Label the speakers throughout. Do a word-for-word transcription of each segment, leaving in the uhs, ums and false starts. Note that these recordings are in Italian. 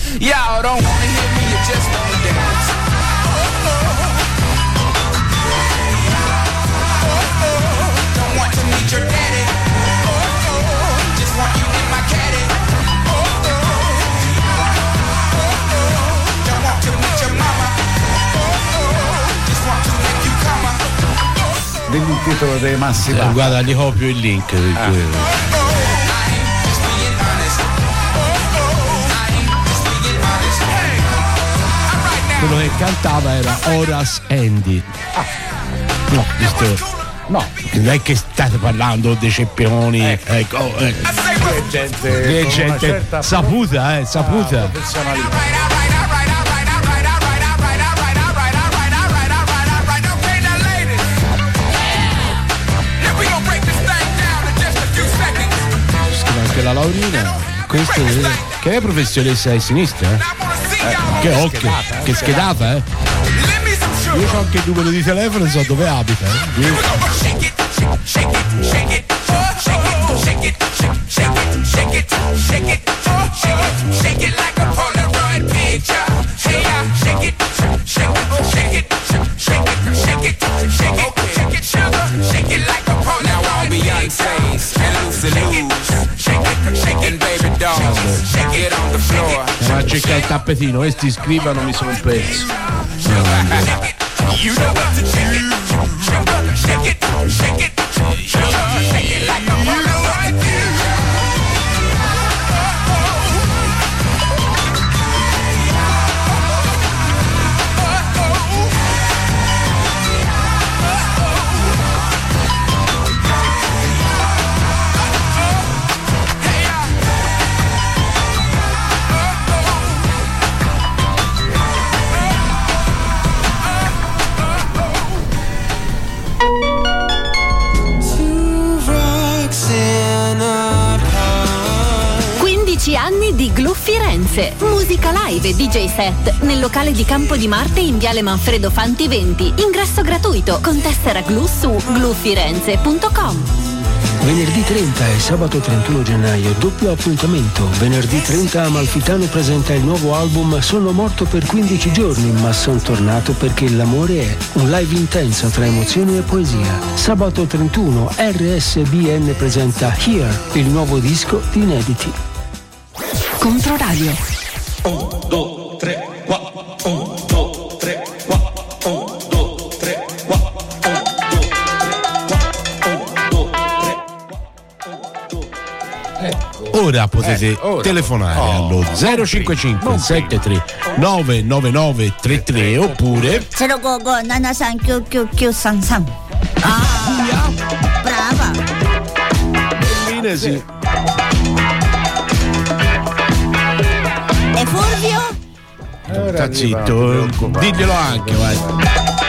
Speaker 1: Y'all don't wanna hear me, you just wanna dance. Don't want to meet your daddy. Just want you in my caddy. Don't want to meet your mama. Just want to make you come.
Speaker 2: Vedi il titolo dei Massi Banda.
Speaker 3: Eh, guarda, gli copio il link. Ah. Quello che cantava era Horace Andy. Ah. No, visto.
Speaker 2: No,
Speaker 3: non è che state parlando dei ceppioni, eh. ecco, eh.
Speaker 2: Che gente,
Speaker 3: che gente saputa, eh, saputa.
Speaker 2: Professionalità.
Speaker 3: Anche la Laurina, questo che è professionista di sinistra, eh? Eh, che occhio, che schedata, eh? Io ho anche il numero di telefono e so dove abita, eh? Ma cerca il tappetino, questi scrivano, mi sono perso. You know what to do. Shake it, shake it, shake it like a roller right there.
Speaker 4: Anni di Glu Firenze, musica live e D J set nel locale di Campo di Marte in Viale Manfredo Fanti venti, ingresso gratuito con tessera Glu su glu firenze punto com.
Speaker 5: Venerdì trenta e sabato trentuno gennaio, doppio appuntamento. Venerdì trenta Amalfitano presenta il nuovo album Sono morto per quindici giorni, ma son tornato perché l'amore è. Un live intenso tra emozioni e poesia. Sabato trentuno R S B N presenta Here, il nuovo disco di inediti.
Speaker 4: Controradio.
Speaker 6: Un, due, tre, quattro. Un, due, tre, quattro. Un, due, tre, quattro.
Speaker 3: Ora potete
Speaker 2: eh, ora.
Speaker 3: telefonare
Speaker 2: oh,
Speaker 3: allo zero cinquantacinque settantatré nove nove nove trentatré oppure
Speaker 7: zero go go nanasan kyu kyu kyu san san. Ah, brava.
Speaker 3: Bellina, sì.
Speaker 7: E Fulvio?
Speaker 3: Sta zitto, diglielo anche, vai.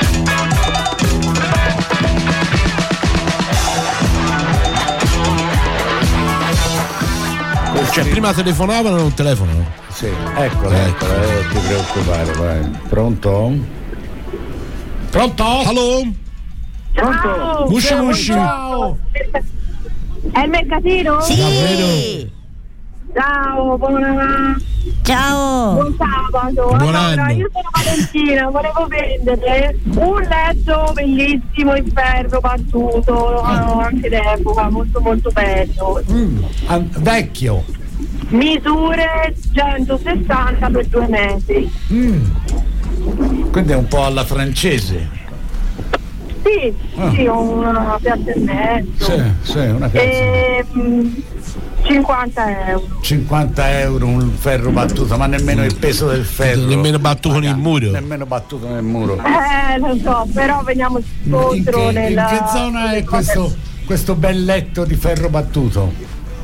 Speaker 3: Cioè, prima telefonavano e non telefonano?
Speaker 2: Sì, eccola, eccola, eh, ti preoccupare, vai. Pronto? Pronto?
Speaker 3: Allo?
Speaker 8: Ciao.
Speaker 3: Musci musci.
Speaker 8: Ciao. È il mercatino?
Speaker 7: Sì.
Speaker 3: Davvero?
Speaker 8: Ciao, buona...
Speaker 7: Ciao.
Speaker 8: Buon sabato.
Speaker 3: Buon
Speaker 8: allora,
Speaker 3: anno.
Speaker 8: io sono Valentina, volevo vendere un letto bellissimo in ferro battuto, ah. anche d'epoca, molto molto bello.
Speaker 2: Mm, vecchio.
Speaker 8: Misure centosessanta per due metri.
Speaker 2: Mm. Quindi è un po' alla francese.
Speaker 8: Sì,
Speaker 2: ah.
Speaker 8: sì, una piazza e mezzo.
Speaker 2: Sì, sì, una piazza.
Speaker 8: E, cinquanta euro.
Speaker 2: cinquanta euro un ferro battuto, ma nemmeno il peso del ferro.
Speaker 3: Nemmeno battuto nel muro.
Speaker 2: Nemmeno battuto nel muro.
Speaker 8: Eh, lo so, però veniamo scontro
Speaker 2: in che,
Speaker 8: nella...
Speaker 2: in che zona è questo, questo bel letto di ferro battuto?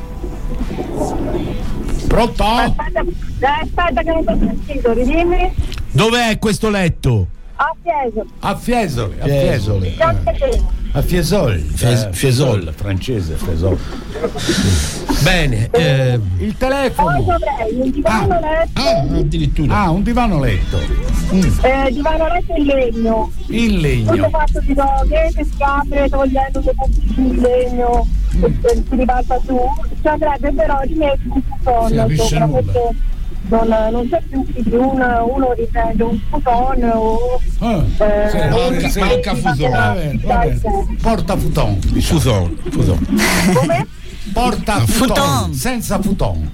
Speaker 2: Pronto?
Speaker 8: Aspetta, aspetta che non ho sentito, ridimmi.
Speaker 3: Dov'è questo letto?
Speaker 8: A Fiesole.
Speaker 2: A Fiesole, a Fiesole. A Fiesole.
Speaker 3: Fies- Fiesole,
Speaker 2: francese, Fiesole.
Speaker 3: Bene, eh,
Speaker 8: il telefono. Poi dovrei un divano
Speaker 2: ah,
Speaker 8: letto.
Speaker 2: Ah,
Speaker 3: addirittura.
Speaker 2: Ah, un divano letto. Mm.
Speaker 8: Eh, divano letto in legno.
Speaker 2: In legno.
Speaker 8: Tutto fatto di roghe che si apre togliendo le parti in legno mm. e si ribalta su. Ci andrebbe però di mettere un
Speaker 2: si
Speaker 8: secondo sopra perché non, non c'è più uno, uno riprende un futon o
Speaker 2: Ah,
Speaker 8: eh,
Speaker 2: sì,
Speaker 8: o
Speaker 2: manca-
Speaker 8: si
Speaker 3: manca
Speaker 8: fa-
Speaker 3: futon.
Speaker 2: Va bene, va bene. Porta futon.
Speaker 3: Futon, futon.
Speaker 8: come?
Speaker 2: Porta futon.
Speaker 7: Futon.
Speaker 2: Senza futon.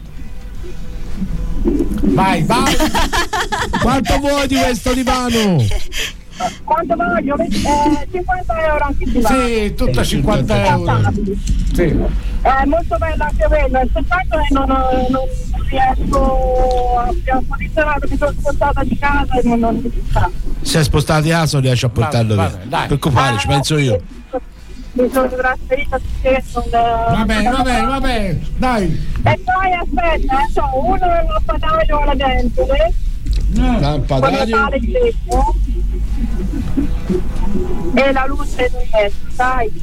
Speaker 2: Vai, vai.
Speaker 3: Quanto vuoi di questo divano?
Speaker 8: Quanto voglio? Eh, cinquanta euro anche di là.
Speaker 2: Sì, tutta cinquanta euro. Sì.
Speaker 8: È molto bello anche quello, il peccato è non, non riesco a, a posizionare, mi sono spostata di casa e non, non mi sta.
Speaker 3: Se è spostato di aso riesci a portarlo
Speaker 2: Va-
Speaker 3: via.
Speaker 2: vabbè, dai.
Speaker 3: Non preoccupare, ci penso io.
Speaker 8: Mi sono trasferita perché non...
Speaker 2: Va bene, va bene, va bene. Dai.
Speaker 8: E poi aspetta, eh, so, uno è un lampadario alla dentro, con le
Speaker 3: Lampadario.
Speaker 8: pale di legno e la luce in mezzo, dai.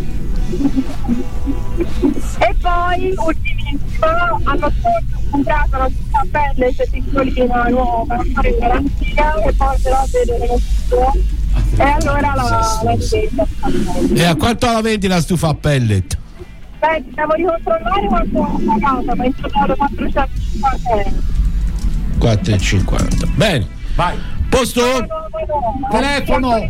Speaker 8: E poi ultimissimo, hanno comprato la stessa pelle se piccolina nuova in garanzia e poi però vedere lo studio e allora la, la rivendo.
Speaker 3: E a quanto la vendi la stufa a pellet?
Speaker 8: Beh, devo ricontrollare quanto ho pagato, ma in totale quattrocentocinquanta euro.
Speaker 3: quattro e cinquanta. Bene.
Speaker 2: Vai.
Speaker 3: Posto?
Speaker 2: Telefono.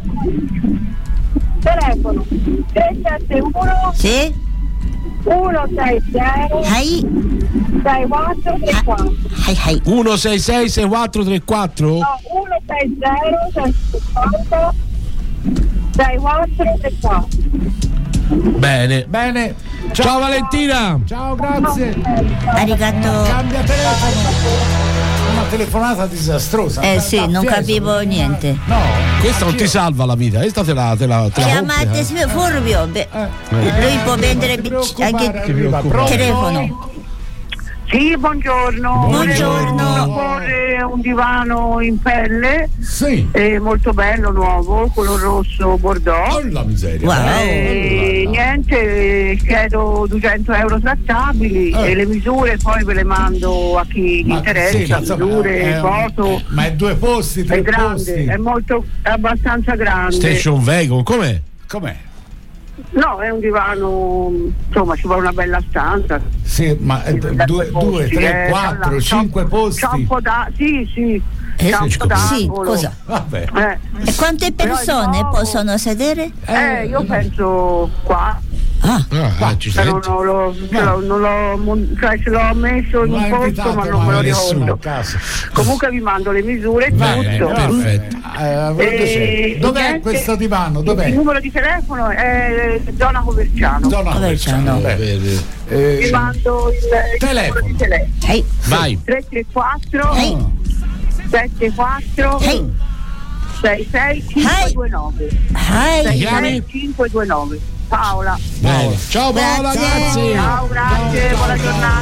Speaker 8: Telefono tre sette uno
Speaker 7: Sì?
Speaker 8: uno sei zero
Speaker 7: Hai?
Speaker 8: sei quattro tre quattro.
Speaker 7: Hai, hai.
Speaker 3: uno sei sei sei quattro tre quattro?
Speaker 8: No, uno sei zero sei cinquanta sei quattro tre quattro.
Speaker 3: Bene.
Speaker 2: Bene.
Speaker 3: Ciao Valentina.
Speaker 2: Ciao, grazie.
Speaker 7: Arigato.
Speaker 2: Cambia telefono. Una telefonata disastrosa.
Speaker 7: Eh sì, non capivo niente.
Speaker 2: No,
Speaker 3: Questa non ti salva la vita, questa te la, te la, te la
Speaker 7: Chiamate
Speaker 3: rompe, eh.
Speaker 7: signor Furbio. Beh, lui può vendere bic- anche
Speaker 2: Pronto?
Speaker 7: telefono.
Speaker 8: Sì, buongiorno.
Speaker 7: Buongiorno.
Speaker 8: Volevo proporre un divano in pelle,
Speaker 2: Sì.
Speaker 8: eh, molto bello, nuovo, color rosso bordeaux.
Speaker 2: Oh la miseria.
Speaker 7: Wow.
Speaker 8: Eh, niente, eh, chiedo duecento euro trattabili
Speaker 2: Eh.
Speaker 8: e le misure poi ve le mando a chi
Speaker 2: Ma
Speaker 8: interessa,
Speaker 2: sì, ma insomma,
Speaker 8: misure,
Speaker 2: è-
Speaker 8: foto.
Speaker 2: è- ma è due posti, tre
Speaker 8: È grande,
Speaker 2: posti.
Speaker 8: è molto, è abbastanza grande.
Speaker 3: Station Wagon, com'è?
Speaker 2: Com'è?
Speaker 8: No, è un divano, insomma, ci vuole una bella stanza.
Speaker 2: Sì, ma eh, due, due, tre,
Speaker 8: Eh,
Speaker 2: quattro,
Speaker 8: c'ha-
Speaker 2: cinque
Speaker 8: c'ha
Speaker 2: posti.
Speaker 8: un po' da, sì, sì,
Speaker 7: Eh,
Speaker 8: c'ha un
Speaker 3: sì,
Speaker 8: po'
Speaker 7: Sì,
Speaker 8: d'angolo.
Speaker 7: cosa?
Speaker 2: Vabbè.
Speaker 8: Eh,
Speaker 7: E quante persone
Speaker 8: no.
Speaker 7: possono sedere?
Speaker 8: eh, io penso qua,
Speaker 7: Ah,
Speaker 3: Ah, ah, ci
Speaker 8: però
Speaker 3: senti?
Speaker 8: non l'ho, ce l'ho- non l'ho, mon- cioè ce l'ho messo in
Speaker 2: Non
Speaker 8: un
Speaker 2: l'ha
Speaker 8: posto,
Speaker 2: invitato,
Speaker 8: ma non me lo
Speaker 2: ma nessuno
Speaker 8: ricordo.
Speaker 2: a casa.
Speaker 8: Comunque vi mando le misure e
Speaker 3: Bene,
Speaker 8: tutto.
Speaker 3: perfetto.
Speaker 2: Eh, voglio
Speaker 8: E-
Speaker 2: dire, dov'è
Speaker 8: niente,
Speaker 2: questo divano? Dov'è?
Speaker 8: Il numero di telefono è zona Coverciano.
Speaker 2: Zona
Speaker 7: Coverciano.
Speaker 2: Coverciano, beh. Eh,
Speaker 8: Vi mando il, il
Speaker 2: Telefono.
Speaker 8: numero di telefono.
Speaker 7: hey,
Speaker 3: Vai.
Speaker 8: tre tre quattro
Speaker 7: hey,
Speaker 8: sette quattro
Speaker 7: hey,
Speaker 8: sei sei cinque due nove
Speaker 7: hey.
Speaker 3: chiami?
Speaker 8: cinque due nove. Paola.
Speaker 3: Bene. Ciao Paola,
Speaker 7: Grazie.
Speaker 3: grazie.
Speaker 8: Ciao, grazie, buona giornata.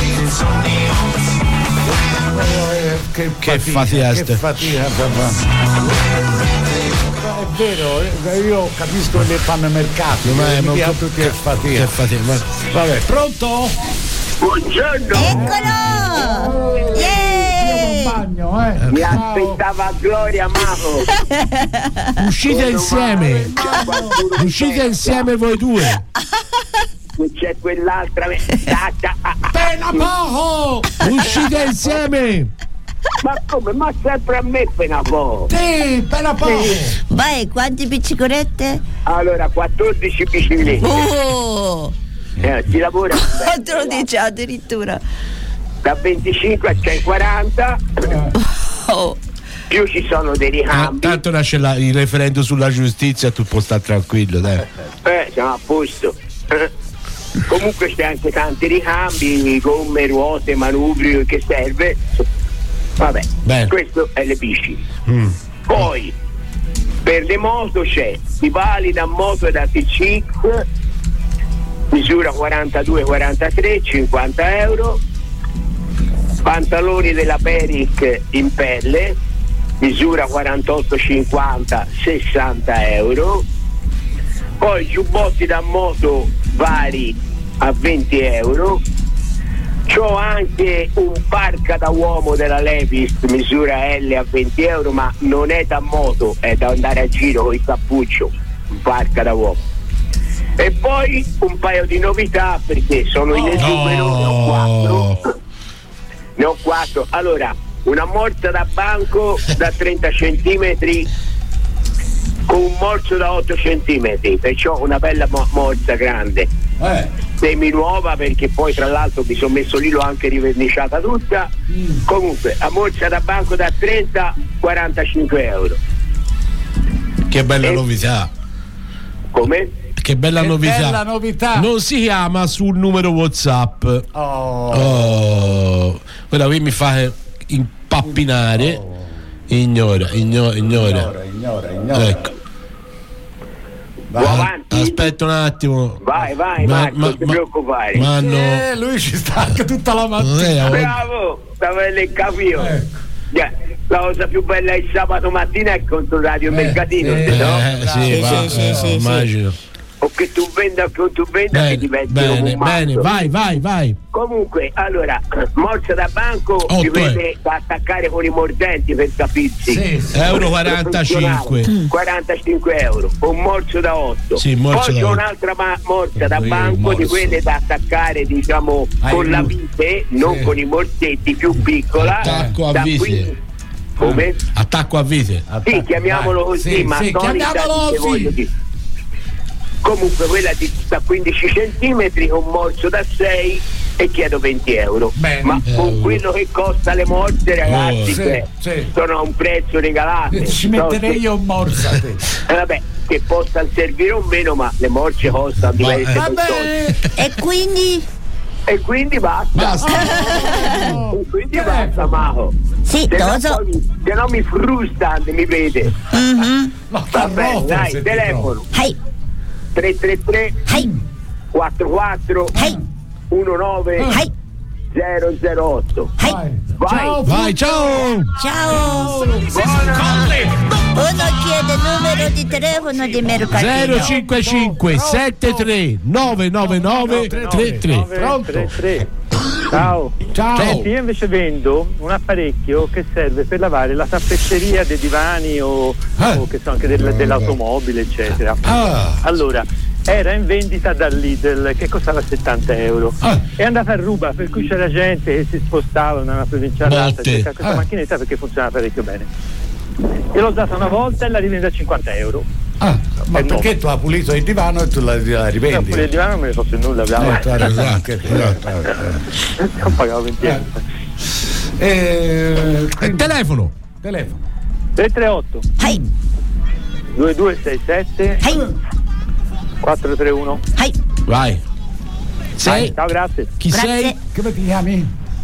Speaker 2: eh, che,
Speaker 3: Che
Speaker 2: fatica,
Speaker 3: fatica
Speaker 2: che
Speaker 3: ste.
Speaker 2: fatica, papà. È vero, eh, io capisco che fanno i mercati,
Speaker 3: Ma è
Speaker 2: mi
Speaker 3: molto-
Speaker 2: dicono tutti che fatica.
Speaker 3: Che fatica. ma-
Speaker 2: Vabbè, pronto?
Speaker 8: Buongiorno.
Speaker 7: Eccolo!
Speaker 2: Io
Speaker 7: Yeah!
Speaker 2: in bagno, eh.
Speaker 8: Mi
Speaker 2: Ciao.
Speaker 8: aspettava Gloria Mago.
Speaker 3: Uscite insieme. Uscite insieme voi due.
Speaker 8: C'è quell'altra.
Speaker 2: Pena poco!
Speaker 3: Uscite insieme.
Speaker 8: Ma come? Ma sempre a me appena po'.
Speaker 2: Sì, pena poco!
Speaker 7: Vai, quante piccicolette?
Speaker 8: Allora, quattordici biciclette.
Speaker 7: Oh!
Speaker 8: Eh, si lavora
Speaker 7: quattordici addirittura.
Speaker 8: da venticinque a centoquaranta.
Speaker 7: Oh.
Speaker 8: Più ci sono dei
Speaker 3: Ah,
Speaker 8: ricambi.
Speaker 3: tanto nasce la- il referendum sulla giustizia, tu puoi stare tranquillo, dai.
Speaker 8: Eh, siamo a posto. Eh. Comunque c'è anche tanti ricambi, gomme, ruote, manubrio che serve. Vabbè,
Speaker 3: Bene.
Speaker 8: questo è le bici.
Speaker 3: Mm.
Speaker 8: Poi per le moto c'è si valida moto da T C X, misura quarantadue quarantatré, cinquanta euro. Pantaloni della Peric in pelle, misura quarantotto cinquanta, sessanta euro. Poi giubbotti da moto vari a venti euro. C'ho anche un parca da uomo della Levis, misura L a venti euro, ma non è da moto, è da andare a giro con il cappuccio, un parca da uomo. E poi un paio di novità, perché sono in esubero, ne ho quattro. ne ho quattro. Allora, una morsa da banco da trenta centimetri con un morso da otto centimetri, perciò una bella mo- morsa grande.
Speaker 2: Eh.
Speaker 8: Semi nuova, perché poi tra l'altro mi sono messo lì, l'ho anche riverniciata tutta. Mm. Comunque, la morsa da banco da trenta quarantacinque euro.
Speaker 3: Che bella
Speaker 8: E-
Speaker 3: novità.
Speaker 8: Come?
Speaker 3: Che bella
Speaker 2: Che
Speaker 3: novità.
Speaker 2: bella novità.
Speaker 3: Non si chiama sul numero WhatsApp.
Speaker 2: Oh.
Speaker 3: Oh. Guarda, qui mi fa impappinare.
Speaker 2: Oh.
Speaker 3: Ignora, ignora, ignora.
Speaker 2: Ignora, ignora, ignora.
Speaker 3: Ecco.
Speaker 8: Vai
Speaker 3: Ah,
Speaker 8: avanti.
Speaker 3: aspetta un attimo.
Speaker 8: Vai, vai, Marco, non ti preoccupare.
Speaker 3: Ma no.
Speaker 2: Eh, lui ci sta anche tutta la mattina.
Speaker 3: Eh, oh,
Speaker 8: Bravo, stavo a capire.
Speaker 2: Ecco.
Speaker 8: Yeah, la cosa più bella è il sabato mattina è contro Radio Mercatino,
Speaker 2: sì.
Speaker 8: no?
Speaker 3: eh, sì,
Speaker 7: Sì,
Speaker 3: va,
Speaker 7: sì, sì,
Speaker 3: eh,
Speaker 7: sì,
Speaker 3: immagino.
Speaker 8: O che tu venda o che tu venda, che
Speaker 3: Bene,
Speaker 8: diventi
Speaker 3: bene,
Speaker 8: un
Speaker 3: bene,
Speaker 8: matto.
Speaker 3: vai, vai, vai.
Speaker 8: Comunque, allora, morsa da banco
Speaker 3: Otto,
Speaker 8: si
Speaker 3: eh.
Speaker 8: vede da attaccare con i mordenti, per capirsi.
Speaker 2: Sì, sì.
Speaker 3: Euro
Speaker 8: Per
Speaker 3: quarantacinque.
Speaker 8: funzionare. quarantacinque euro, un morso da otto.
Speaker 3: Sì, morso
Speaker 8: Poi
Speaker 3: da
Speaker 8: c'è
Speaker 3: otto.
Speaker 8: un'altra ma- morsa da
Speaker 2: Sì,
Speaker 8: banco di
Speaker 2: morso.
Speaker 8: quelle da attaccare, diciamo,
Speaker 2: Ai
Speaker 8: con la
Speaker 2: mu-
Speaker 8: vite, non
Speaker 2: sì.
Speaker 8: con i morsetti, più piccola.
Speaker 3: Attacco a
Speaker 8: da
Speaker 3: vite.
Speaker 8: quindici Come?
Speaker 3: Attacco a vite.
Speaker 8: Sì, chiamiamolo
Speaker 2: Vai.
Speaker 8: così,
Speaker 2: Sì,
Speaker 8: ma
Speaker 2: sì,
Speaker 8: Tony
Speaker 2: chiamiamolo
Speaker 8: sa che
Speaker 2: così.
Speaker 8: voglio dire. Comunque quella di, da quindici centimetri, un morso da sei e chiedo venti euro.
Speaker 2: Bene.
Speaker 8: Ma con
Speaker 3: Euro.
Speaker 8: quello che costa le morse, ragazzi,
Speaker 3: Oh,
Speaker 2: sì,
Speaker 8: cioè,
Speaker 2: sì.
Speaker 8: sono a un prezzo regalato.
Speaker 2: Ci metterei io un morsa. te.
Speaker 8: Eh, vabbè, che possano servire o meno, ma le morse costano
Speaker 3: Ma-
Speaker 8: diverse
Speaker 3: eh.
Speaker 8: persone.
Speaker 7: E quindi?
Speaker 8: E quindi basta.
Speaker 3: Basta.
Speaker 8: E quindi basta, Mago.
Speaker 7: Sì,
Speaker 8: Se no,
Speaker 7: Toso.
Speaker 8: poi- se no mi frusta, mi vede.
Speaker 7: Mhm.
Speaker 2: Ma
Speaker 8: Va bene,
Speaker 2: rotta,
Speaker 8: dai,
Speaker 2: se ti
Speaker 8: telefono
Speaker 7: Hey,
Speaker 8: tre tre tre
Speaker 7: hey,
Speaker 8: quattro quattro
Speaker 7: hey,
Speaker 8: uno nove
Speaker 7: hey,
Speaker 8: zero zero otto.
Speaker 7: hey.
Speaker 2: Vai.
Speaker 8: Vai.
Speaker 2: Ciao.
Speaker 3: Vai, ciao.
Speaker 7: Ciao. Uno chiede numero di telefono di Mercatino.
Speaker 3: zero cinquantacinque settantatré novecentonovantanove trentatré.
Speaker 2: Pronto?
Speaker 9: tre tre. Ciao.
Speaker 2: Ciao.
Speaker 9: Senti, io invece vendo un apparecchio che serve per lavare la tappezzeria dei divani o,
Speaker 2: Ah.
Speaker 9: o che so, anche del- dell'automobile, eccetera.
Speaker 2: Ah.
Speaker 9: Allora, era in vendita dal Lidl che costava settanta euro.
Speaker 2: Ah.
Speaker 9: È andata a ruba, per cui c'era gente che si spostava da una provincia all'altra a
Speaker 3: Molte.
Speaker 9: cercare questa
Speaker 2: Ah.
Speaker 9: macchinetta perché funziona parecchio bene. Io l'ho data una volta e la rivendo a cinquanta euro.
Speaker 2: Ah, ma
Speaker 9: È
Speaker 2: perché
Speaker 9: nuovo.
Speaker 2: tu hai pulito il divano e tu la, la
Speaker 9: Io
Speaker 2: rivendi?
Speaker 9: pure il divano non me ne so se nulla,
Speaker 2: Eh,
Speaker 9: abbiamo
Speaker 2: tu hai ragione,
Speaker 3: Esatto,
Speaker 2: anche te.
Speaker 3: esatto.
Speaker 2: Eh,
Speaker 9: non pagavo venti euro.
Speaker 2: eh. Eh,
Speaker 3: Il
Speaker 2: quindi-
Speaker 3: telefono.
Speaker 2: telefono.
Speaker 9: tre tre otto
Speaker 7: Hey,
Speaker 9: due due sei sette
Speaker 7: hey,
Speaker 9: quattro tre uno.
Speaker 7: hey.
Speaker 3: Vai. Sei?
Speaker 9: Ciao, grazie.
Speaker 3: Chi
Speaker 7: Grazie.
Speaker 3: sei?
Speaker 2: Come ti chiami?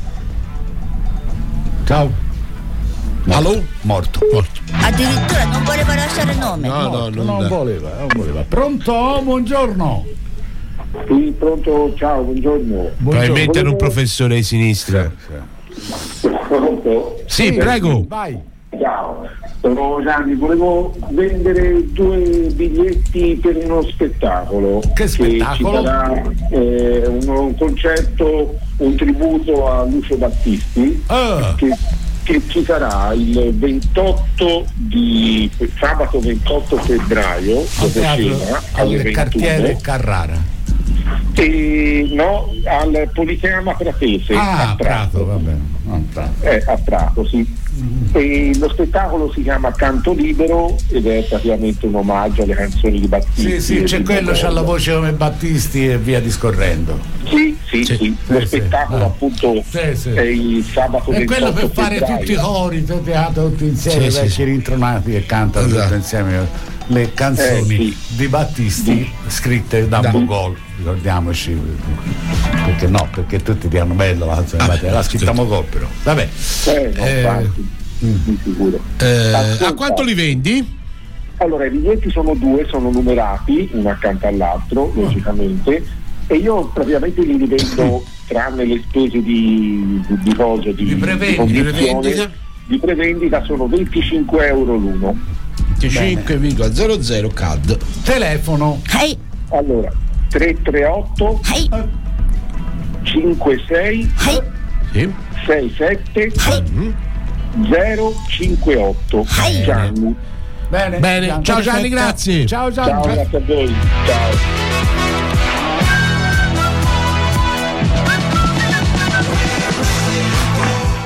Speaker 2: Ciao.
Speaker 3: Allo?
Speaker 2: Morto.
Speaker 3: Morto.
Speaker 7: Addirittura non voleva lasciare nome.
Speaker 3: No, no,
Speaker 2: Morto,
Speaker 3: non,
Speaker 2: non voleva, non voleva. Pronto? Buongiorno.
Speaker 8: Sì, pronto, ciao, buongiorno.
Speaker 3: Probabilmente era un professore di sinistra.
Speaker 8: Pronto?
Speaker 3: Sì, prego.
Speaker 2: Vai.
Speaker 8: Ciao, sono Gianni, volevo vendere due biglietti per uno spettacolo.
Speaker 2: Che spettacolo?
Speaker 8: Ci sarà eh, un, un concerto, un tributo a Lucio Battisti
Speaker 2: Ah.
Speaker 8: che, che ci sarà il ventotto di sabato ventotto febbraio
Speaker 2: Al
Speaker 8: dopo
Speaker 2: teatro,
Speaker 8: cena, alle
Speaker 2: al cartiere
Speaker 8: ventuno,
Speaker 2: Carrara.
Speaker 8: e no, al Politeama Pratese
Speaker 2: Ah,
Speaker 8: a
Speaker 2: Prato,
Speaker 8: Prato.
Speaker 2: va bene. Ah, Prato.
Speaker 8: Eh, a Prato, sì. E lo spettacolo si chiama Canto Libero ed è praticamente un omaggio alle canzoni di
Speaker 2: Sì,
Speaker 8: Battisti.
Speaker 2: sì,
Speaker 8: e
Speaker 2: c'è
Speaker 8: di
Speaker 2: quello, c'ha la
Speaker 8: Bordone.
Speaker 2: voce come Battisti e via discorrendo.
Speaker 8: Sì, sì,
Speaker 3: Sì.
Speaker 8: sì. Lo
Speaker 2: Sì, sì.
Speaker 8: spettacolo
Speaker 2: Ah.
Speaker 8: appunto
Speaker 2: Sì, sì.
Speaker 8: è il sabato
Speaker 2: E quello per
Speaker 8: ventotto
Speaker 2: fare
Speaker 8: febbraio.
Speaker 2: tutti i cori, tutti, tutti insieme,
Speaker 3: Sì,
Speaker 2: vecchi
Speaker 3: sì, sì.
Speaker 2: rintronati che cantano
Speaker 3: Esatto.
Speaker 2: tutti insieme le canzoni
Speaker 8: Eh, sì.
Speaker 2: di Battisti scritte da
Speaker 3: Da.
Speaker 2: Mogol, ricordiamoci. Perché no? Perché tutti diranno bello, la canzone di Battisti, l'ha scritta Mogol però. Vabbè.
Speaker 8: Eh, no,
Speaker 2: Eh,
Speaker 8: infatti, di sicuro.
Speaker 3: Eh,
Speaker 8: Ascolta.
Speaker 3: a quanto li vendi?
Speaker 8: Allora, i biglietti sono due, sono numerati, uno accanto all'altro, logicamente, e io praticamente li rivendo tranne le spese di, di, di cosa, di,
Speaker 2: Di prevendi-
Speaker 8: di condizione,
Speaker 3: di prevendita?
Speaker 8: di prevendita sono venticinque euro l'uno.
Speaker 3: venticinque virgola zero zero C A D.
Speaker 2: Telefono.
Speaker 7: Hey,
Speaker 8: Allora, tre tre otto
Speaker 7: hey,
Speaker 8: cinque sei
Speaker 7: hey,
Speaker 3: Sì.
Speaker 8: sei sette
Speaker 7: hey.
Speaker 8: zero cinque otto.
Speaker 7: Hey.
Speaker 8: Gianni.
Speaker 2: Bene,
Speaker 3: Bene, ciao Gianni,
Speaker 2: perfetto.
Speaker 3: grazie.
Speaker 2: Ciao Gianni.
Speaker 8: Ciao, grazie a voi. Ciao.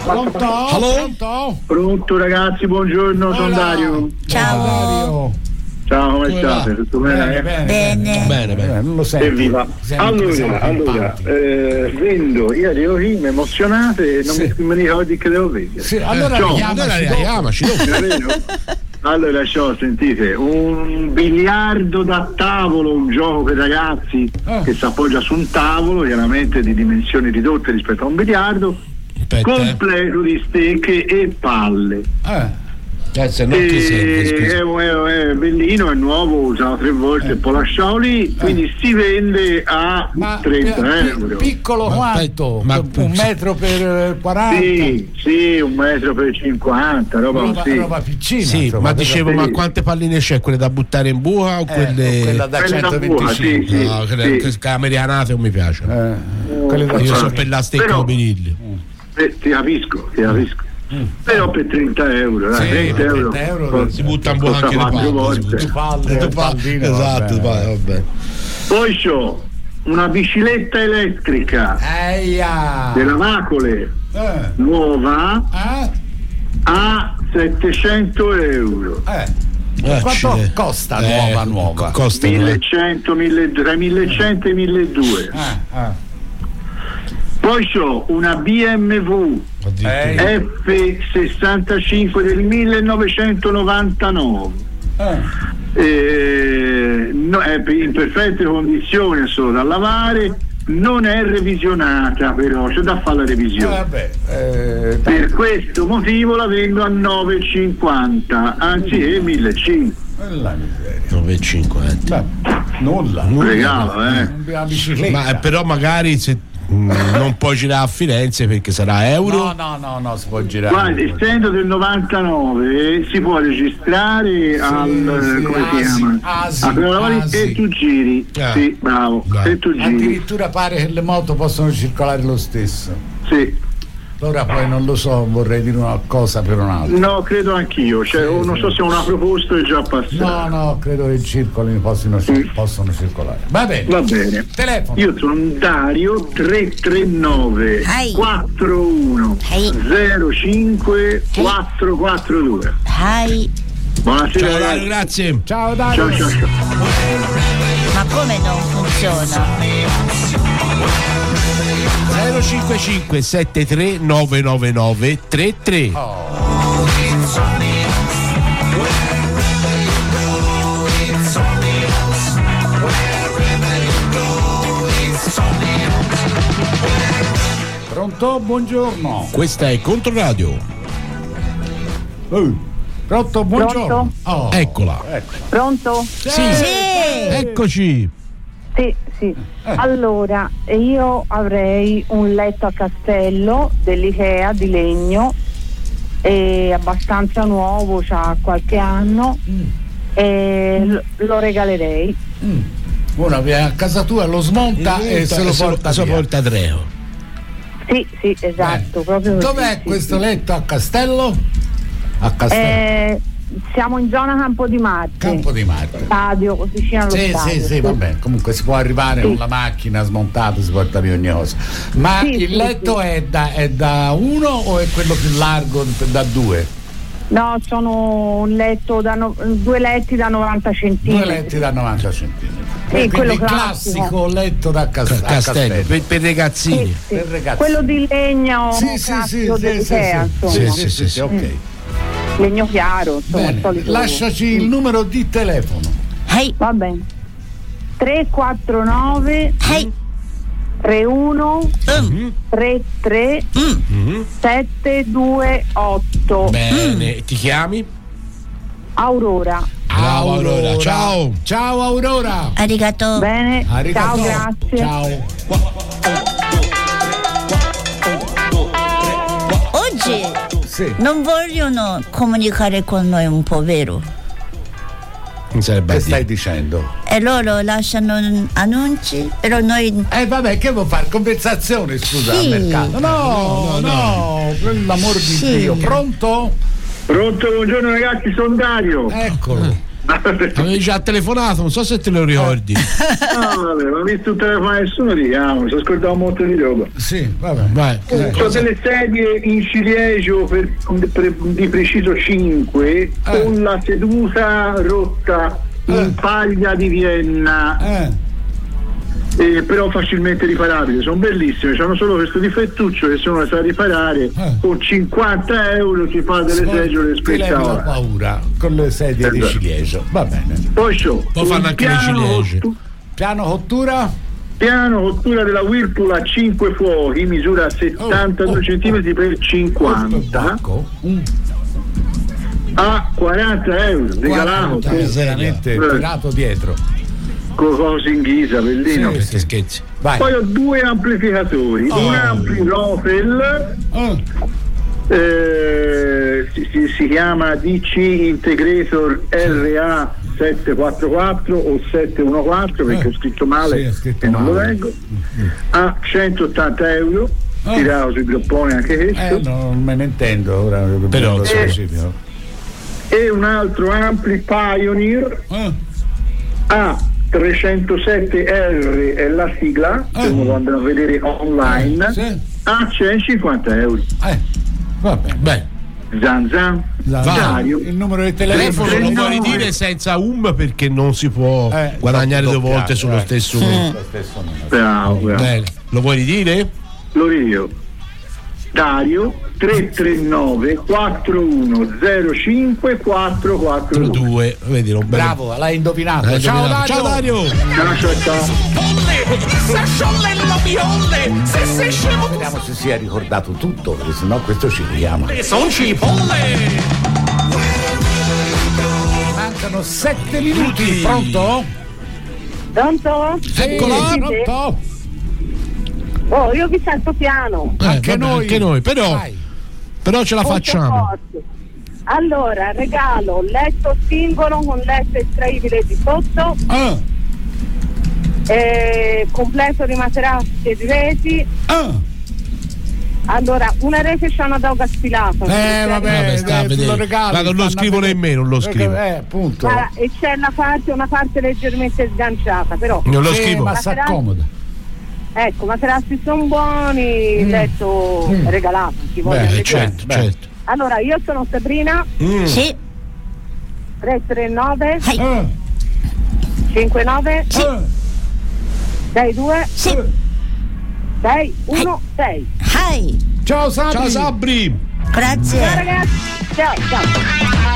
Speaker 2: Pronto? Pronto?
Speaker 10: Pronto ragazzi, buongiorno, sono Dario.
Speaker 7: Ciao.
Speaker 2: Dario.
Speaker 10: Ciao, come state? Tutto bene?
Speaker 2: Bene,
Speaker 7: Bene.
Speaker 3: Bene, bene.
Speaker 2: Non lo senti.
Speaker 10: Evviva.
Speaker 2: Sempre siamo
Speaker 10: Allora, allora
Speaker 2: simpatici.
Speaker 10: eh, vendo, io arrivo qui, mi emozionate e non
Speaker 2: Sì.
Speaker 10: mi, mi ricordi che devo vendere.
Speaker 2: Sì, allora
Speaker 10: Ciao.
Speaker 3: Allora
Speaker 2: richiamaci dopo.
Speaker 3: chiamaci dopo.
Speaker 10: È vero? Allora, ciao, sentite, un biliardo da tavolo, un gioco per ragazzi
Speaker 2: Eh.
Speaker 10: che si appoggia su un tavolo, chiaramente di dimensioni ridotte rispetto a un biliardo,
Speaker 3: Aspetta, eh.
Speaker 10: completo di stecche e palle.
Speaker 2: Eh.
Speaker 3: Eh, se no che serve,
Speaker 10: E
Speaker 3: scusa.
Speaker 10: è, è, è bellino, è nuovo, usato tre volte e poi lasciato lì, quindi si vende a
Speaker 2: Ma
Speaker 10: trenta
Speaker 2: pi-
Speaker 10: euro.
Speaker 2: piccolo
Speaker 3: Ma
Speaker 2: quanto?
Speaker 3: ma-
Speaker 2: un metro per quaranta?
Speaker 10: Sì, sì, un metro per cinquanta, roba
Speaker 2: roba,
Speaker 10: così.
Speaker 2: roba piccina.
Speaker 3: Sì,
Speaker 2: insomma,
Speaker 3: ma
Speaker 2: per-
Speaker 3: dicevo,
Speaker 10: sì.
Speaker 3: ma quante palline c'è? Quelle da buttare in buca o
Speaker 2: eh,
Speaker 3: quelle.
Speaker 2: quella da
Speaker 10: Quelle da
Speaker 2: centoventicinque.
Speaker 10: buca, sì, sì.
Speaker 3: No, quelle
Speaker 10: sì.
Speaker 3: che americanate non mi piace.
Speaker 2: Eh, quelle da
Speaker 3: Io
Speaker 10: Ah.
Speaker 3: sono per la stecca
Speaker 10: Però-
Speaker 3: o vinilli.
Speaker 10: Eh, ti capisco, ti capisco. Però per trenta euro, dai,
Speaker 2: Sì,
Speaker 10: trenta
Speaker 2: per
Speaker 10: euro,
Speaker 2: trenta euro
Speaker 10: costa-
Speaker 3: Si butta in buca
Speaker 10: costa
Speaker 3: anche le
Speaker 10: quattro
Speaker 3: palle.
Speaker 10: volte.
Speaker 3: si butta.
Speaker 2: palle,
Speaker 3: Le palle,
Speaker 2: palline,
Speaker 3: esatto,
Speaker 2: vabbè.
Speaker 3: vai, vabbè.
Speaker 10: Poi c'ho una bicicletta elettrica
Speaker 2: Eia!
Speaker 10: della Macole
Speaker 2: Eh,
Speaker 10: nuova
Speaker 2: eh,
Speaker 10: a settecento euro.
Speaker 2: eh.
Speaker 3: Eh,
Speaker 2: Quanto
Speaker 3: accidenti.
Speaker 2: costa
Speaker 3: Eh,
Speaker 2: nuova nuova?
Speaker 3: co- Costa eh.
Speaker 10: millecento, mille, tra millecento e milleduecento.
Speaker 2: Eh, eh.
Speaker 10: Poi c'ho una B M W
Speaker 2: Ehi.
Speaker 10: F sessantacinque del millenovecentonovantanove.
Speaker 2: Eh.
Speaker 10: Eh, no, è in perfette condizioni, è solo da lavare, non è revisionata, però c'è da fare la
Speaker 2: Eh,
Speaker 10: revisione.
Speaker 2: vabbè, eh, dai.
Speaker 10: Per questo motivo la vendo a nove e cinquanta anziché millecinquecento.
Speaker 2: La miseria.
Speaker 3: nove e cinquanta.
Speaker 2: Beh, nulla.
Speaker 10: Regalo, eh.
Speaker 2: La bicicletta.
Speaker 3: Ma eh, però magari se mm, non puoi girare a Firenze perché sarà euro.
Speaker 2: No, no, no, no, si può girare.
Speaker 10: Guarda, essendo del novantanove si può registrare al
Speaker 2: sì,
Speaker 10: come si
Speaker 2: Asi,
Speaker 10: chiama?
Speaker 2: Asi,
Speaker 10: A Pedalavare
Speaker 2: Asi.
Speaker 10: e tu giri.
Speaker 3: Ah.
Speaker 10: Sì, bravo.
Speaker 3: Bravo.
Speaker 10: E tu giri.
Speaker 2: Addirittura pare che le moto possono circolare lo stesso.
Speaker 10: Sì.
Speaker 2: Allora poi non lo so, vorrei dire una cosa per un'altra.
Speaker 10: No, credo anch'io, cioè, o non so se una proposta è già passata.
Speaker 2: No, no, credo che circolino, possono, possono circolare. Va bene.
Speaker 10: Va bene.
Speaker 2: Telefono.
Speaker 10: Io sono un Dario tre tre nove
Speaker 7: Hai.
Speaker 10: quattro uno
Speaker 7: Hai.
Speaker 10: zero cinque quattro quattro due.
Speaker 7: Hai.
Speaker 10: Buonasera
Speaker 3: Ciao Dario,
Speaker 10: ragazzi.
Speaker 3: grazie.
Speaker 2: Ciao Dario.
Speaker 10: Ciao ciao ciao.
Speaker 7: Ma come non funziona?
Speaker 3: zero cinque cinque sette tre nove nove nove tre tre.
Speaker 2: Pronto? Buongiorno.
Speaker 3: Questa è Controradio.
Speaker 2: Eh, Pronto? Buongiorno. Oh,
Speaker 3: Eccola.
Speaker 11: Pronto?
Speaker 3: Sì. Eccoci.
Speaker 11: Sì, sì. Allora, io avrei un letto a castello dell'Ikea di legno, è abbastanza nuovo, c'ha qualche anno, e lo, lo regalerei.
Speaker 2: Uno viene a casa tua, lo smonta e se lo porta
Speaker 3: se lo
Speaker 2: via.
Speaker 3: porta a Dreo.
Speaker 11: Sì, sì, esatto. Proprio così,
Speaker 2: Dov'è
Speaker 11: sì,
Speaker 2: questo
Speaker 11: sì.
Speaker 2: letto a Castello? A Castello.
Speaker 11: Eh, siamo in zona Campo di Marte.
Speaker 2: Campo di Marte.
Speaker 11: Stadio, vicino allo
Speaker 2: Sì,
Speaker 11: stadio.
Speaker 2: sì, sì, va bene. Comunque si può arrivare
Speaker 11: Sì.
Speaker 2: con la macchina smontata, si porta via ogni cosa. Ma
Speaker 11: Sì,
Speaker 2: il
Speaker 11: sì,
Speaker 2: letto
Speaker 11: sì.
Speaker 2: È, da, è da uno o è quello più largo da due?
Speaker 11: No, sono un letto da no- due letti da novanta centimetri.
Speaker 2: Due letti da novanta centimetri.
Speaker 11: Sì,
Speaker 2: Quindi
Speaker 11: quello
Speaker 2: il
Speaker 11: classico.
Speaker 2: classico letto da cas- a
Speaker 3: Castello,
Speaker 2: Castello.
Speaker 3: per, per ragazzini.
Speaker 11: Sì, sì.
Speaker 2: Per ragazzi.
Speaker 11: Quello di legno
Speaker 2: Sì, sì, sì,
Speaker 11: classico
Speaker 2: sì,
Speaker 11: dell'Ikea,
Speaker 2: sì, sì.
Speaker 11: insomma.
Speaker 2: Sì, sì, sì, sì, ok.
Speaker 11: Legno chiaro, insomma, il
Speaker 2: Bene,
Speaker 11: solito.
Speaker 2: lasciaci il numero di telefono.
Speaker 7: Hai.
Speaker 11: Va bene. tre quattro nove
Speaker 7: Hai.
Speaker 11: tre uno
Speaker 7: Mm.
Speaker 11: tre tre
Speaker 3: Mhm.
Speaker 11: sette due otto.
Speaker 3: Bene, ti chiami?
Speaker 11: Aurora.
Speaker 3: Bravo, Aurora. Ciao.
Speaker 2: Ciao Aurora.
Speaker 7: Arigato.
Speaker 11: Bene.
Speaker 2: Arigato.
Speaker 11: Ciao, grazie.
Speaker 2: Ciao.
Speaker 7: Oggi
Speaker 2: Sì.
Speaker 7: non vogliono comunicare con noi un po', vero?
Speaker 3: Non sarebbe
Speaker 2: Che
Speaker 3: a
Speaker 2: stai
Speaker 3: dire.
Speaker 2: dicendo?
Speaker 7: E loro lasciano annunci, però noi
Speaker 2: Eh vabbè, che vuoi fare? Conversazione, scusa,
Speaker 7: Sì.
Speaker 2: al mercato. No, no, no, per l'amor di
Speaker 7: Sì.
Speaker 2: Dio. Pronto?
Speaker 10: Pronto, buongiorno ragazzi, sono Dario.
Speaker 2: Eccolo.
Speaker 3: Avevi già telefonato, non so se te lo ricordi.
Speaker 10: No, vabbè, non ho visto un telefono a nessuno, diciamo, mi sono scordato molto di roba.
Speaker 2: Sì, vabbè.
Speaker 3: Vai.
Speaker 10: Ho delle sedie in ciliegio per, per, di preciso cinque
Speaker 2: eh.
Speaker 10: con la seduta rotta in
Speaker 2: Eh.
Speaker 10: paglia di Vienna.
Speaker 2: Eh.
Speaker 10: Eh, però facilmente riparabili, sono bellissime, hanno solo questo difettuccio che se uno sa riparare
Speaker 2: Eh.
Speaker 10: con cinquanta euro si fa delle seggiole
Speaker 2: Ti levi la
Speaker 10: spettacolari.
Speaker 2: paura con le sedie di
Speaker 10: Esatto.
Speaker 2: ciliegio. Va bene.
Speaker 10: Poi c'ho
Speaker 3: Poi
Speaker 10: un
Speaker 3: fanno anche le
Speaker 10: piano
Speaker 3: ciliegie.
Speaker 10: cottu-
Speaker 2: Piano cottura?
Speaker 10: piano cottura della Whirlpool a cinque fuochi, misura settantadue
Speaker 2: oh,
Speaker 10: centimetri per cinquanta,
Speaker 2: Bacco. Mm.
Speaker 10: a quaranta euro regalato
Speaker 2: Guarda,
Speaker 10: con,
Speaker 2: veramente
Speaker 10: Eh.
Speaker 2: tirato dietro.
Speaker 10: con cose in ghisa, bellino.
Speaker 2: Sì,
Speaker 3: Che scherzi.
Speaker 2: Vai.
Speaker 10: Poi ho due amplificatori,
Speaker 2: Oh.
Speaker 10: un ampli Rofel
Speaker 2: Oh.
Speaker 10: eh, si, si, si chiama D C Integrator R A settecentoquarantaquattro o settecentoquarantaquattro perché
Speaker 2: Eh.
Speaker 10: ho scritto male
Speaker 2: Sì, è scritto
Speaker 10: e non lo
Speaker 2: male.
Speaker 10: leggo, a centottanta euro,
Speaker 2: Oh.
Speaker 10: tirato sui gropponi anche questo.
Speaker 2: Eh, non me ne intendo ora.
Speaker 3: Però,
Speaker 2: nello
Speaker 10: eh.
Speaker 2: specifico.
Speaker 10: E un altro ampli Pioneer
Speaker 2: Eh.
Speaker 10: a trecentosette R è la sigla,
Speaker 2: Eh.
Speaker 10: se uno può andare a vedere online,
Speaker 2: Eh, sì.
Speaker 10: a centocinquanta euro.
Speaker 2: Eh. Va bene.
Speaker 3: Beh,
Speaker 10: Zan zan.
Speaker 2: La-
Speaker 10: Dario.
Speaker 2: il numero di
Speaker 3: telefono
Speaker 2: telefono
Speaker 3: lo
Speaker 10: no,
Speaker 3: puoi
Speaker 10: no.
Speaker 3: dire senza um perché non si può
Speaker 2: Eh,
Speaker 3: guadagnare due
Speaker 2: doppiato,
Speaker 3: volte sullo
Speaker 2: eh.
Speaker 3: stesso
Speaker 2: Sì.
Speaker 3: numero.
Speaker 2: Lo stesso numero.
Speaker 10: Bravo, bravo.
Speaker 3: Bene, lo vuoi ridire?
Speaker 10: Lo rio. Dario tre tre nove quattro uno zero cinque quattro quattro due.
Speaker 3: due, vedi, non
Speaker 2: Bravo, l'hai indovinato.
Speaker 3: L'hai
Speaker 2: Ciao,
Speaker 3: indovinato. Ciao Dario!
Speaker 10: Ciao, ciao, ciao.
Speaker 2: Vediamo se si è ricordato tutto, perché sennò questo ci richiama.
Speaker 6: Son cipolle!
Speaker 2: Mancano sette minuti. Pronto?
Speaker 11: Pronto?
Speaker 3: Eccola!
Speaker 11: Sì.
Speaker 2: Pronto?
Speaker 11: Oh, io vi sento piano.
Speaker 3: Eh,
Speaker 2: Anche
Speaker 3: vabbè,
Speaker 2: noi.
Speaker 3: anche noi, però,
Speaker 2: Vai.
Speaker 3: però ce la
Speaker 11: Molto
Speaker 3: facciamo.
Speaker 11: forte. Allora, regalo letto singolo con letto estraibile di sotto,
Speaker 2: Ah,
Speaker 11: eh, completo di materassi e di reti.
Speaker 2: ah.
Speaker 11: Allora, una rete c'ha una doga sfilata.
Speaker 2: Eh, vabbè,
Speaker 3: Vabbè, sta a
Speaker 2: eh,
Speaker 3: vedere.
Speaker 2: lo regali,
Speaker 3: Ma non lo
Speaker 2: fanno a
Speaker 3: scrivo
Speaker 2: vedere.
Speaker 3: nemmeno, non lo scrivo.
Speaker 2: Eh, appunto.
Speaker 11: Guarda, e c'è la parte, una parte leggermente sganciata, però.
Speaker 3: Non lo
Speaker 2: Sì,
Speaker 3: scrivo.
Speaker 2: ma si accomoda.
Speaker 11: Ecco, materassi sono buoni, il letto
Speaker 2: Mm.
Speaker 11: regalato, chi voglia
Speaker 3: Beh,
Speaker 11: vedere.
Speaker 3: certo,
Speaker 2: beh.
Speaker 3: certo.
Speaker 11: Allora, io sono Sabrina,
Speaker 3: Mm.
Speaker 7: Sì.
Speaker 11: tre tre nove
Speaker 2: Eh,
Speaker 11: cinque nove
Speaker 2: eh.
Speaker 11: sei due
Speaker 7: Sì.
Speaker 11: sei uno sei.
Speaker 7: Hi.
Speaker 2: Ciao Sabri.
Speaker 3: Ciao Sabri!
Speaker 11: Ciao
Speaker 7: Grazie.
Speaker 11: ragazzi, ciao, ciao.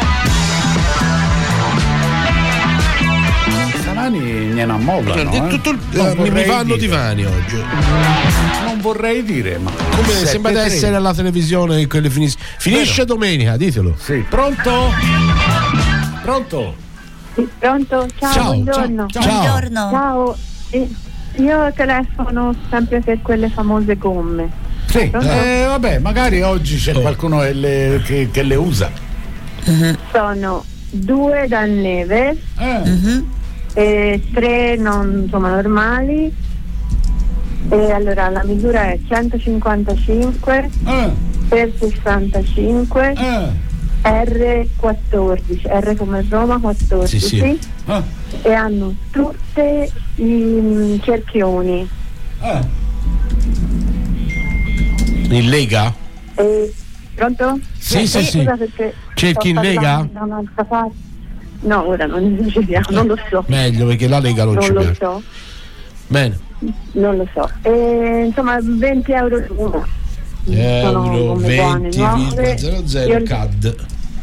Speaker 2: Stamani ne ammollano.
Speaker 3: Eh,
Speaker 2: eh.
Speaker 3: tutto il-
Speaker 2: Non
Speaker 3: eh, mi
Speaker 2: vorrei
Speaker 3: fanno
Speaker 2: dire.
Speaker 3: divani oggi.
Speaker 2: Non vorrei dire, ma.
Speaker 3: Come
Speaker 2: sette
Speaker 3: sembra di
Speaker 2: tre.
Speaker 3: essere alla televisione che quelle finis- finisce domenica, ditelo.
Speaker 2: Sì, pronto? Pronto?
Speaker 11: Sì, pronto? Ciao,
Speaker 3: Ciao,
Speaker 11: buongiorno.
Speaker 3: ciao.
Speaker 7: Buongiorno.
Speaker 11: Ciao, eh, io telefono sempre per quelle famose gomme.
Speaker 2: Sì,
Speaker 11: Pronto?
Speaker 2: eh, vabbè, magari oggi c'è qualcuno che le, che, che le usa.
Speaker 11: Sono due dal neve
Speaker 2: Eh,
Speaker 7: Mhm.
Speaker 11: e tre non, insomma, normali. E allora la misura è centocinquantacinque
Speaker 2: eh,
Speaker 11: per sessantacinque
Speaker 2: eh,
Speaker 11: R quattordici, R come Roma quattordici,
Speaker 3: Sì, sì.
Speaker 2: eh,
Speaker 11: e hanno tutte i mm, cerchioni.
Speaker 2: eh.
Speaker 3: In Lega?
Speaker 11: E, pronto?
Speaker 3: Sì, sì, sì.
Speaker 11: Scusa perché
Speaker 3: Cerchi
Speaker 11: sto
Speaker 3: in Lega?
Speaker 11: parlando da un'altra parte. No, ora non esageriamo, non lo so.
Speaker 3: Meglio perché la Lega non,
Speaker 11: Non
Speaker 3: ci
Speaker 11: lo
Speaker 3: piace.
Speaker 11: so,
Speaker 3: Bene.
Speaker 11: non lo so. E, insomma, venti euro l'uno. Sono
Speaker 3: Euro
Speaker 11: come buone,
Speaker 3: venti
Speaker 11: nuove.
Speaker 3: virgola zero zero
Speaker 11: Io
Speaker 3: C A D.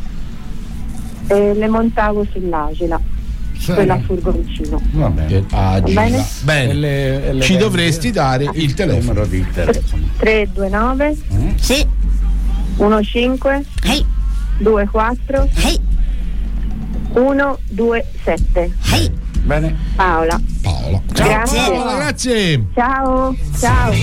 Speaker 11: e le montavo sull'Agila,
Speaker 2: Sì.
Speaker 11: quella a furgoncino.
Speaker 2: Va bene.
Speaker 3: Agila.
Speaker 11: Bene.
Speaker 3: Bene.
Speaker 2: E le- e le
Speaker 3: Ci
Speaker 2: vendi?
Speaker 3: dovresti dare il telefono.
Speaker 2: Numero di telefono.
Speaker 11: tre due nove
Speaker 7: Sì.
Speaker 11: uno cinque
Speaker 7: Hey.
Speaker 11: due quattro
Speaker 7: Hey.
Speaker 11: uno due sette.
Speaker 7: Hey.
Speaker 2: Bene.
Speaker 11: Paola.
Speaker 3: Paola.
Speaker 11: Ciao.
Speaker 3: Grazie. Paola, grazie.
Speaker 11: Ciao, ciao.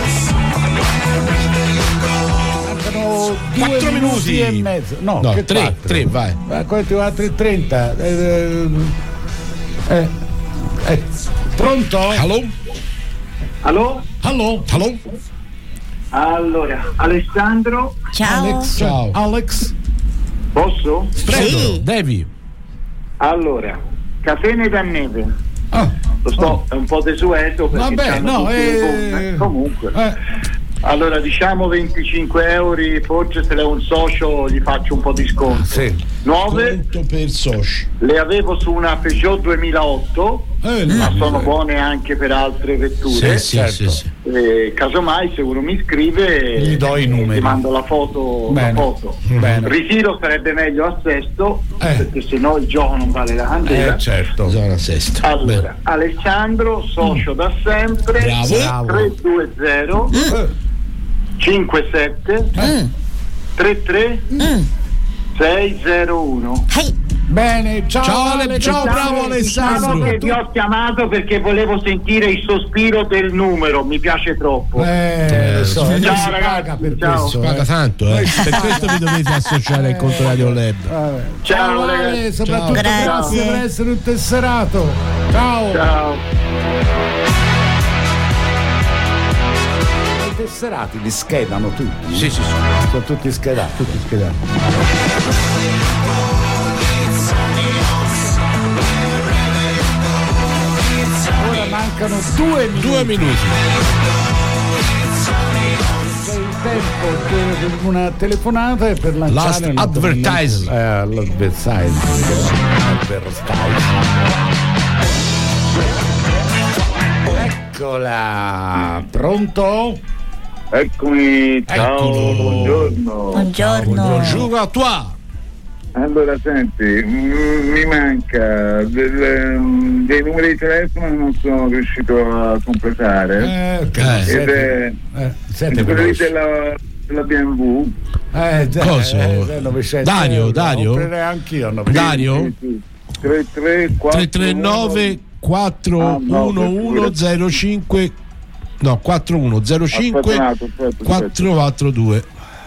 Speaker 2: Mancano due
Speaker 3: Quattro minuti.
Speaker 2: e mezzo. No,
Speaker 3: No,
Speaker 2: che
Speaker 3: tre,
Speaker 2: quattro?
Speaker 3: tre, vai.
Speaker 2: Ma quanti altri e trenta? Eh, eh, eh. Pronto?
Speaker 3: Allo?
Speaker 10: Allo?
Speaker 3: Allo? Allo?
Speaker 10: Allora, Alessandro,
Speaker 7: Ciao.
Speaker 2: Alex.
Speaker 3: Ciao.
Speaker 2: Alex.
Speaker 10: posso?
Speaker 3: Prego,
Speaker 7: Sì.
Speaker 3: devi.
Speaker 10: Allora, Catene da Neve.
Speaker 2: Ah,
Speaker 10: Lo sto,
Speaker 2: oh.
Speaker 10: è un po' desueto perché
Speaker 2: Vabbè,
Speaker 10: c'hanno
Speaker 2: no,
Speaker 10: tutte le
Speaker 2: eh,
Speaker 10: gomme. Comunque.
Speaker 2: Eh.
Speaker 10: Allora diciamo venticinque euro, forse se lei è un socio gli faccio un po' di sconto.
Speaker 2: Sì.
Speaker 10: Nuove
Speaker 3: Conto per soci.
Speaker 10: le avevo su una Peugeot duemilaotto,
Speaker 3: Eh,
Speaker 10: ma
Speaker 3: no,
Speaker 10: sono
Speaker 3: eh.
Speaker 10: buone anche per altre vetture.
Speaker 3: Sì, sì,
Speaker 2: certo.
Speaker 3: sì, sì.
Speaker 10: Eh, casomai se uno mi scrive
Speaker 2: Gli do i numeri.
Speaker 10: gli mando la foto,
Speaker 2: Bene.
Speaker 10: la foto.
Speaker 2: Bene.
Speaker 10: Ritiro sarebbe meglio a Sesto,
Speaker 2: Eh.
Speaker 10: perché sennò il gioco non vale la candela.
Speaker 2: Eh, certo.
Speaker 3: Zona sesta.
Speaker 10: Allora,
Speaker 3: Bene.
Speaker 10: Alessandro, socio da sempre,
Speaker 3: Bravo. Bravo.
Speaker 10: tre due zero
Speaker 2: Eh.
Speaker 10: cinque sette tre tre sei zero uno.
Speaker 2: Bene, ciao,
Speaker 3: Ciao, Ale-
Speaker 2: Ale,
Speaker 3: ciao, bravo Alessandro.
Speaker 10: Diciamo che vi ho chiamato perché volevo sentire il sospiro del numero, mi piace troppo.
Speaker 2: Eh, lo so,
Speaker 3: Ciao,
Speaker 2: e noi si
Speaker 10: ragazzi,
Speaker 2: paga per
Speaker 10: ciao.
Speaker 2: questo.
Speaker 3: Paga
Speaker 2: eh.
Speaker 3: tanto, eh. Per questo vi dovete associare al conto Radio Lab.
Speaker 2: Vabbè.
Speaker 10: Ciao,
Speaker 2: Ciao Ale,
Speaker 10: ragazzi.
Speaker 2: soprattutto
Speaker 7: Ciao.
Speaker 2: grazie
Speaker 7: Grazie.
Speaker 2: per essere un tesserato. Ciao.
Speaker 10: Ciao.
Speaker 2: I tesserati li schedano tutti?
Speaker 3: Sì, sì, sì.
Speaker 2: Sono tutti schedati.
Speaker 3: Tutti schedati.
Speaker 2: Ora mancano due minuti.
Speaker 3: Due minuti.
Speaker 2: C'è il tempo per una telefonata e per lanciare
Speaker 3: Last
Speaker 2: naturalmente-
Speaker 3: advertising.
Speaker 2: Eh, l'advertising. Advertising. Eccola. Pronto?
Speaker 10: Eccomi, ciao,
Speaker 3: Eccolo.
Speaker 10: buongiorno.
Speaker 7: Buongiorno.
Speaker 3: Bonjour a toi.
Speaker 10: Allora, senti, mm, mi manca del- mm, dei numeri di telefono che non sono riuscito a completare.
Speaker 2: Eh,
Speaker 3: Eh.
Speaker 10: Ed
Speaker 2: siete,
Speaker 10: è
Speaker 2: eh, siete
Speaker 10: quello lì
Speaker 2: veloci.
Speaker 10: della, della B M W.
Speaker 2: Eh, già,
Speaker 3: Cosa?
Speaker 2: eh, novecento
Speaker 3: Dario,
Speaker 2: euro.
Speaker 3: Dario?
Speaker 2: Comprerei anch'io. novecento.
Speaker 3: Dario?
Speaker 10: tre tre quattro
Speaker 3: tre tre nove quattro
Speaker 10: Ah, no,
Speaker 3: uno uno zero cinque no quattro uno zero cinque
Speaker 10: Aspetta un attimo, aspetta, aspetta.
Speaker 3: quattro quattro due.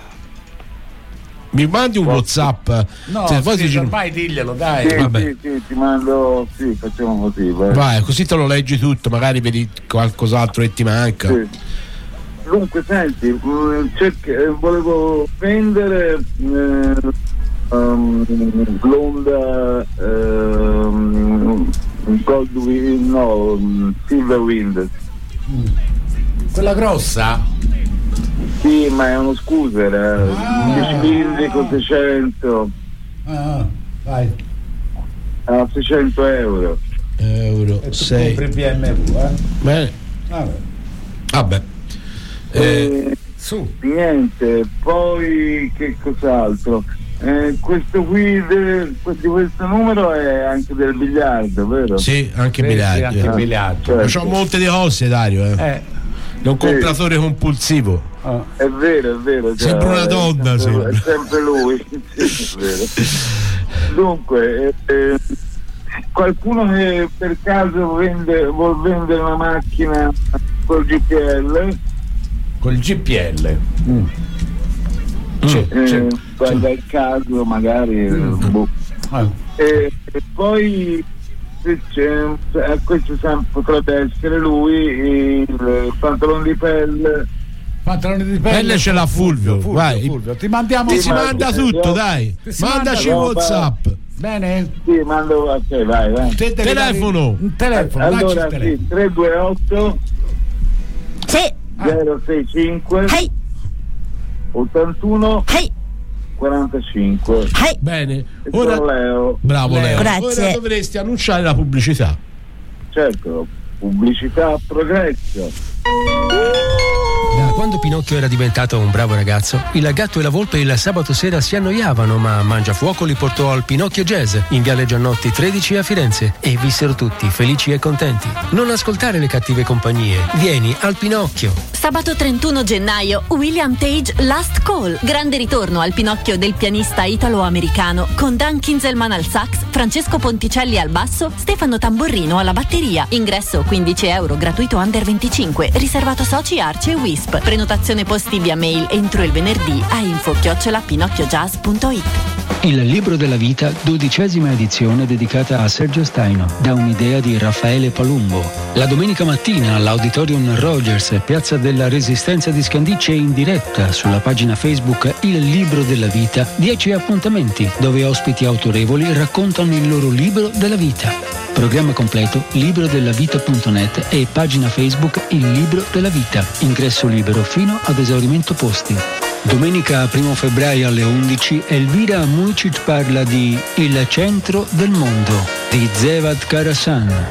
Speaker 3: Mi mandi un WhatsApp?
Speaker 2: No,
Speaker 3: Se poi
Speaker 2: sì,
Speaker 3: ti-
Speaker 2: ormai diglielo, dai.
Speaker 10: Sì,
Speaker 3: vabbè.
Speaker 10: sì, sì, ti mando, sì, facciamo così. Vai.
Speaker 3: Vai, così te lo leggi tutto, magari vedi qualcos'altro che ti manca.
Speaker 10: Sì. Dunque, senti, mh, cerca- eh, volevo vendere eh, um, l'Honda ehm, Goldwind, no, um, Silverwind.
Speaker 2: Quella grossa?
Speaker 10: Sì, ma è uno scooter, eh,
Speaker 2: Ah.
Speaker 10: dieci cilindri con seicento,
Speaker 2: Ah, vai.
Speaker 10: a seicento euro.
Speaker 3: Euro
Speaker 2: E tu
Speaker 3: sei.
Speaker 2: compri B M W, eh?
Speaker 3: Bene.
Speaker 2: Vabbè.
Speaker 3: Vabbè. Eh,
Speaker 10: Eh,
Speaker 2: Su.
Speaker 10: niente, poi che cos'altro? Eh, questo qui de- questo, questo numero è anche del biliardo, vero?
Speaker 3: sì, anche
Speaker 2: Sì, sì,
Speaker 3: biliardi.
Speaker 2: anche
Speaker 3: eh.
Speaker 2: biliardo.
Speaker 10: Certo.
Speaker 3: C'ho molte di cose, Dario. Eh.
Speaker 2: Eh.
Speaker 3: È un compratore compulsivo.
Speaker 2: ah.
Speaker 10: È vero, è vero. cioè,
Speaker 3: Sembra una donna,
Speaker 10: è sempre,
Speaker 3: sembra.
Speaker 10: è sempre lui. Sì, è vero. Dunque, eh, eh, qualcuno che per caso vende, vuol vendere una macchina col G P L,
Speaker 2: Col G P L. Mm. Sì,
Speaker 10: eh,
Speaker 2: sì,
Speaker 10: guarda
Speaker 2: sì.
Speaker 10: il caso, magari.
Speaker 2: Mm.
Speaker 10: boh.
Speaker 2: Ah.
Speaker 10: E, e poi se c'è, eh, questo sem- potrebbe essere lui, il pantalone di pelle.
Speaker 2: Pantaloni di
Speaker 3: Pelle
Speaker 2: pelle
Speaker 3: ce l'ha Fulvio,
Speaker 2: Fulvio,
Speaker 3: vai.
Speaker 2: Fulvio. Ti mandiamo
Speaker 3: Ti
Speaker 10: Sì,
Speaker 3: si
Speaker 10: ma-
Speaker 3: manda
Speaker 10: eh,
Speaker 3: tutto,
Speaker 10: io-
Speaker 3: dai.
Speaker 2: Ti si
Speaker 3: Mandaci
Speaker 10: manda-
Speaker 3: WhatsApp.
Speaker 2: Bene?
Speaker 10: Sì, mando, ok, vai, vai.
Speaker 2: Te devi
Speaker 3: Telefono.
Speaker 2: dare Un telefono, dacci
Speaker 10: Allora
Speaker 2: il telefono.
Speaker 10: sì, tre due otto
Speaker 7: Sì.
Speaker 10: zero sei cinque
Speaker 7: Hey.
Speaker 10: ottantuno
Speaker 7: Hey.
Speaker 10: quarantacinque.
Speaker 7: Hey.
Speaker 3: Bene.
Speaker 10: E
Speaker 3: Ora
Speaker 10: sono Leo.
Speaker 3: bravo Leo.
Speaker 7: Grazie.
Speaker 3: Ora dovresti annunciare la pubblicità.
Speaker 10: Certo, pubblicità a progresso.
Speaker 5: Da quando Pinocchio era diventato un bravo ragazzo, il gatto e la volpe il sabato sera si annoiavano, ma Mangiafuoco li portò al Pinocchio Jazz in Viale Giannotti tredici a Firenze e vissero tutti felici e contenti. Non ascoltare le cattive compagnie, vieni al Pinocchio.
Speaker 4: Sabato trentuno gennaio, William Tage Last Call. Grande ritorno al Pinocchio del pianista italo-americano con Dan Kinzelman al sax, Francesco Ponticelli al basso, Stefano Tamborrino alla batteria. Ingresso quindici euro, gratuito under venticinque, riservato soci Arce e Wisp. Prenotazione posti via mail entro il venerdì a info chiocciola pinocchiojazz punto it.
Speaker 5: Il libro della vita, dodicesima edizione dedicata a Sergio Staino, da un'idea di Raffaele Palumbo. La domenica mattina all'Auditorium Rogers, Piazza della Resistenza di Scandicci, in diretta sulla pagina Facebook Il libro della vita, dieci appuntamenti dove ospiti autorevoli raccontano il loro libro della vita. Programma completo librodellavita punto net e pagina Facebook Il libro della vita. Ingresso libero fino ad esaurimento posti. Domenica primo febbraio alle undici Elvira Muicic parla di Il centro del mondo di Zevad Karasan.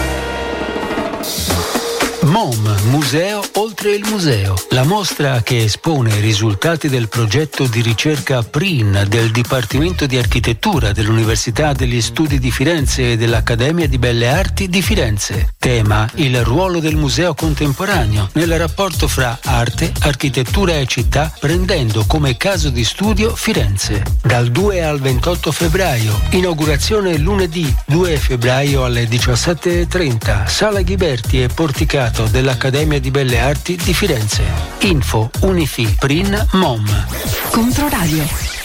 Speaker 5: MOM, Museo oltre il museo. La mostra che espone i risultati del progetto di ricerca P R I N del Dipartimento di Architettura dell'Università degli Studi di Firenze e dell'Accademia di Belle Arti di Firenze. Tema: il ruolo del museo contemporaneo nel rapporto fra arte, architettura e città, prendendo come caso di studio Firenze. Dal due al ventotto febbraio. Inaugurazione lunedì due febbraio alle diciassette e trenta. Sala Ghiberti e Porticato dell'Accademia di Belle Arti di Firenze. Info Unifi P R I N MOM.
Speaker 12: Controradio.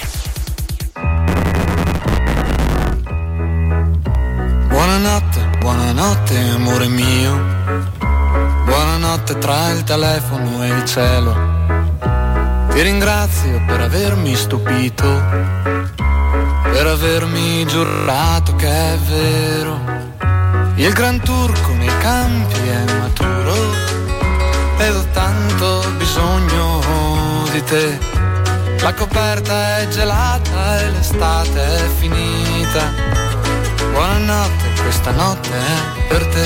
Speaker 13: Buonanotte, buonanotte amore mio. Buonanotte tra il telefono e il cielo. Ti ringrazio per avermi stupito, per avermi giurato che è vero. Il gran turco nei campi è maturo ed ho tanto bisogno di te. La coperta è gelata e l'estate è finita. Buonanotte, questa notte è per te.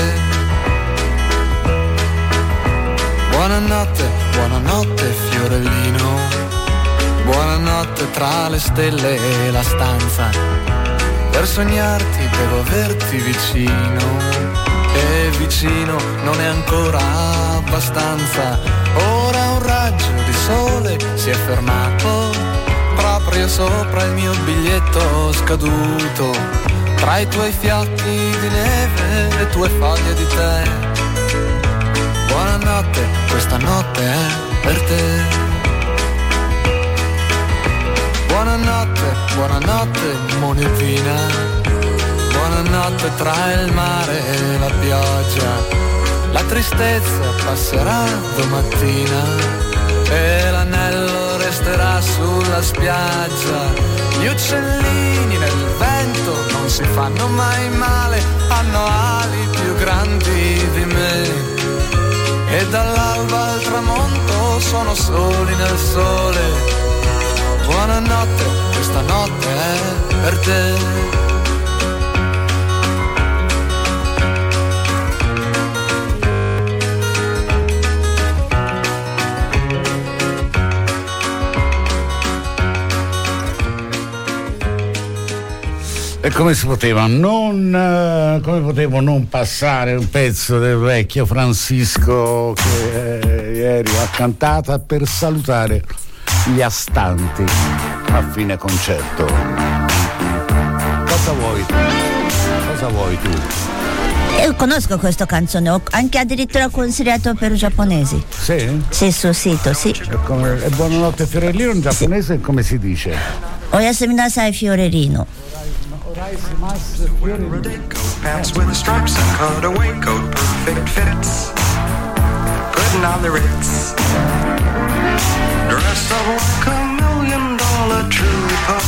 Speaker 13: Buonanotte, buonanotte fiorellino. Buonanotte tra le stelle e la stanza. Per sognarti devo averti vicino, e vicino non è ancora abbastanza. Ora un raggio di sole si è fermato proprio sopra il mio biglietto scaduto, tra i tuoi fiocchi di neve e le tue foglie di tè. Buonanotte, questa notte è per te. Buonanotte, buonanotte monetina. Buonanotte tra il mare e la pioggia. La tristezza passerà domattina e l'anello resterà sulla spiaggia. Gli uccellini nel vento non si fanno mai male, hanno ali più grandi di me. E dall'alba al tramonto sono soli nel sole. Buonanotte, questa notte è per te.
Speaker 2: E come si poteva non come potevo non passare un pezzo del vecchio Francisco che eh, ieri ha cantato per salutare gli astanti a fine concerto. Cosa vuoi tu? Cosa vuoi tu?
Speaker 7: Io conosco questa canzone, ho anche addirittura consigliato per i giapponesi.
Speaker 2: Sì?
Speaker 7: Sì, sul sito, sì.
Speaker 2: E, come, e buonanotte fiorellino in giapponese sì. Come si dice?
Speaker 7: Oyasumi nasai fiorellino.
Speaker 14: Pants with the stripes and cutaway coat, perfect fits, putting on the Ritz, dressed up like a million dollar trooper,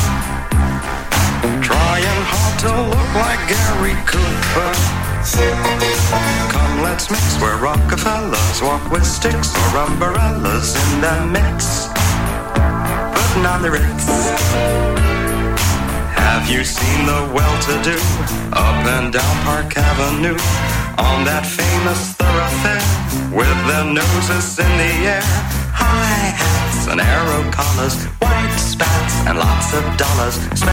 Speaker 14: trying hard to look like Gary Cooper. Come let's mix where Rockefellers walk with sticks or umbrellas in the mix, putting on the Ritz. Have you seen the well-to-do up and down Park Avenue on that famous thoroughfare with their noses in the air? High hats and arrow collars, white spats and lots of dollars.